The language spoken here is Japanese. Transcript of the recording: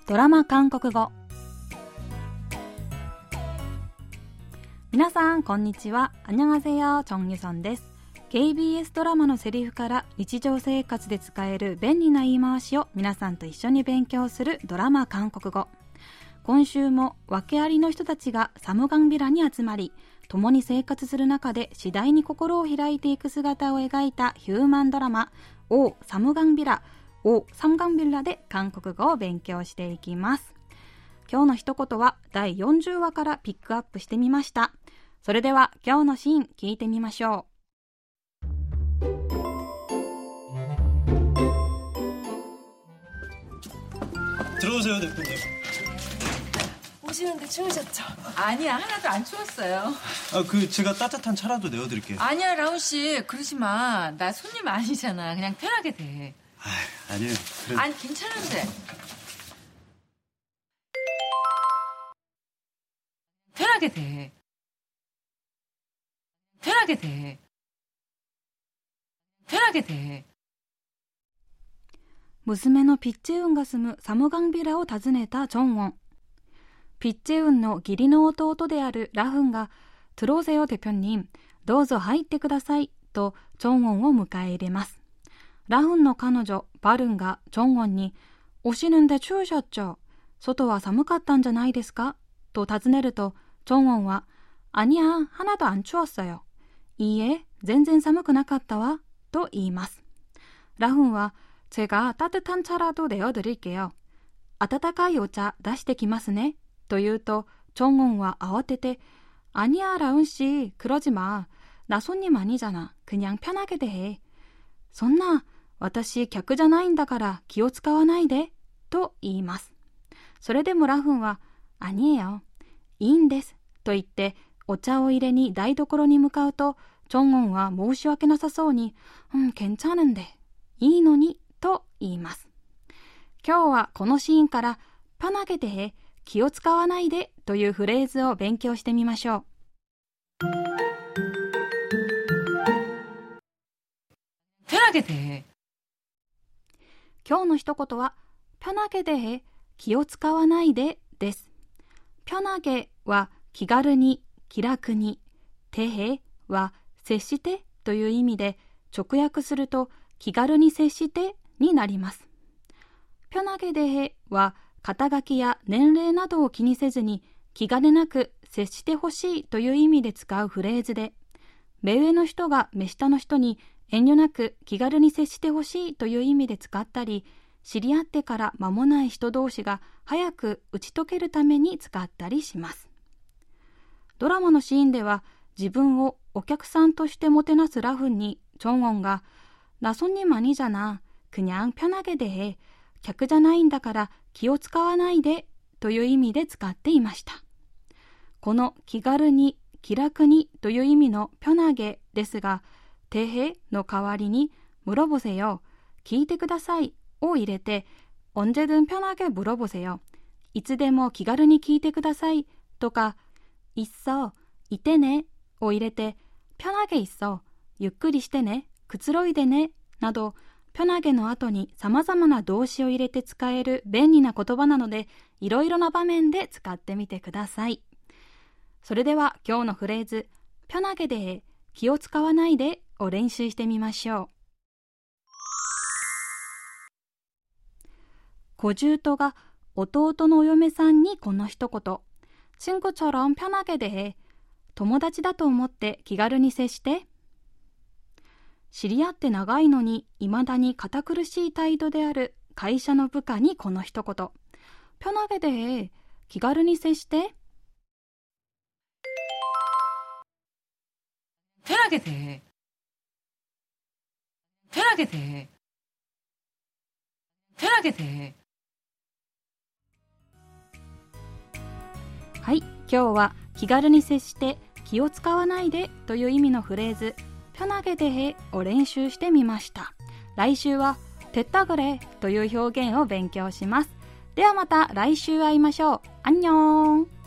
ドラマ韓国語。皆さんこんにちは。안녕하세요。チョンユソンです。KBS ドラマのセリフから日常生活で使える便利な言い回しを皆さんと一緒に勉強するドラマ韓国語。今週も訳ありの人たちがサムガンビラに集まり、共に生活する中で次第に心を開いていく姿を描いたヒューマンドラマオーサムガンビラ、オーサムガンビラで韓国語を勉強していきます。今日の一言は第40話からピックアップしてみました。それでは今日のシーン聞いてみましょう。 들어오세요, 대표님. 오시는데 추우셨죠? 아니야, 하나도 안 추웠어요. 제가 따뜻한 차라도 내어드릴게요. 아니야, 라훈 씨, 그러지 마. 나 손님 아니잖아. 그냥 편하게 돼. 아니에요. 아니, 괜찮은데. 편하게 돼. 편하게 돼. 편하게 돼. 娘のピッチェウンが住むサムガンビラを訪ねたジョンウォン。ピッチェウンの義理の弟であるラフンが、들어오세요 대표님、どうぞ入ってくださいとジョンウォンを迎え入れます。ラフンの彼女バルンがジョンウォンに、오시는데 추우셨죠？外は寒かったんじゃないですか？と尋ねると、ジョンウォンは、아니야、하나도 안 추웠어요。いいえ、全然寒くなかったわ、と言います。ラフンは、제가 따뜻한 차라도 내어드릴게요。温かいお茶出してきますね。と言うと、ジョンウォンは慌てて、아니야 라운 씨、그러지 마。나 손님 아니잖아。그냥 편하게 대해。そんな、私客じゃないんだから気を使わないで。と言います。それでもラフンは、아니에요。いいんです。と言って、お茶を入れに台所に向かうと、ジョンウォンは申し訳なさそうに、괜찮은데。いいのに。と言います。今日はこのシーンから편하게 대해、気を使わないでというフレーズを勉強してみましょう。 편하게 대해。 今日の一言は편하게 대해、気を使わないでです。편하게は気軽に、気楽に、대해は接してという意味で、直訳すると気軽に接してになります。편하게 대해は肩書きや年齢などを気にせずに気兼ねなく接してほしいという意味で使うフレーズで、目上の人が目下の人に遠慮なく気軽に接してほしいという意味で使ったり、知り合ってから間もない人同士が早く打ち解けるために使ったりします。ドラマのシーンでは自分をお客さんとしてもてなすラフンにジョンウォンが나 손님 아니잖아。그냥 편하게 대해。客じゃないんだから気を使わないでという意味で使っていました。この気軽に、気楽にという意味の편하게ですが、대해の代わりに물어보세요、聞いてくださいを入れて、언제든 편하게 물어보세요、いつでも気軽に聞いてくださいとか、있어、いてねを入れて、편하게 있어、ゆっくりしてね、くつろいでねなど、편하게の後に様々な動詞を入れて使える便利な言葉なので、いろいろな場面で使ってみてください。それでは今日のフレーズ、편하게 대해、気を使わないでを練習してみましょう。小姑が弟のお嫁さんにこの一言、친구처럼 편하게 대해、友達だと思って気軽に接して。知り合って長いのに未だに堅苦しい態度である会社の部下にこの一言、편하게 대해、気軽に接して。 편하게 대해。편하게 대해。편하게 대해。 はい、今日は気軽に接して気を使わないでという意味のフレーズ、편하게 대해を練習してみました。来週は됐다 그래という表現を勉強します。ではまた来週会いましょう。안녕。